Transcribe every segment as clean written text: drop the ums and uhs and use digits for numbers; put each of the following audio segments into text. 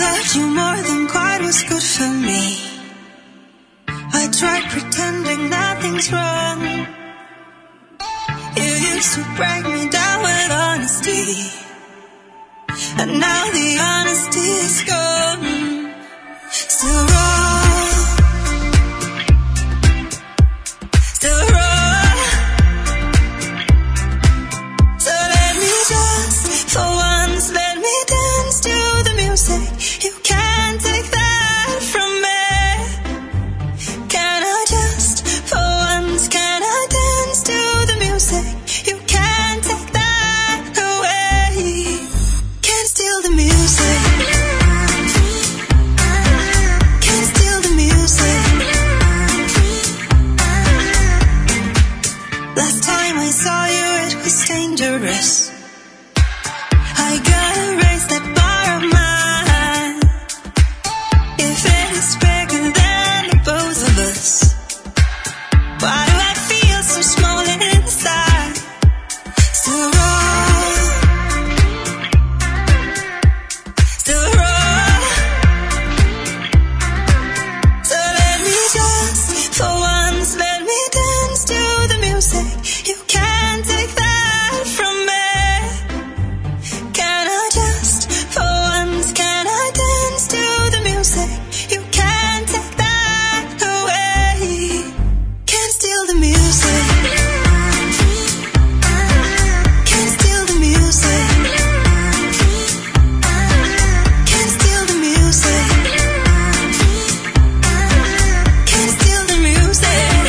loved you more than quite was good for me. I tried pretending nothing's wrong. You used to break me down with honesty, and now the honesty is gone. Still wrong, still wrong. So let me just, for once, let me dance to the music. You can't take that from me. Can I just, for once, can I dance to the music? You can't take that away. Can't steal the music. Can't steal the music. Last time I saw you, it was dangerous. I gotta raise that bar of mine. If it is bigger than the both of us, why do I feel so small inside? Still wrong, still wrong. So let me just, for once, let me dance to the music. You can't take that from me. Can I just, for once, can I dance to the music? You can't take that away. Can't steal the music. Can't steal the music. Can't steal the music. Can't steal the music.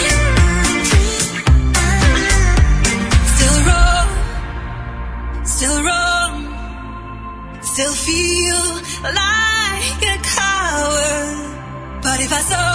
Still wrong, still wrong. Still feel like a coward. But if I saw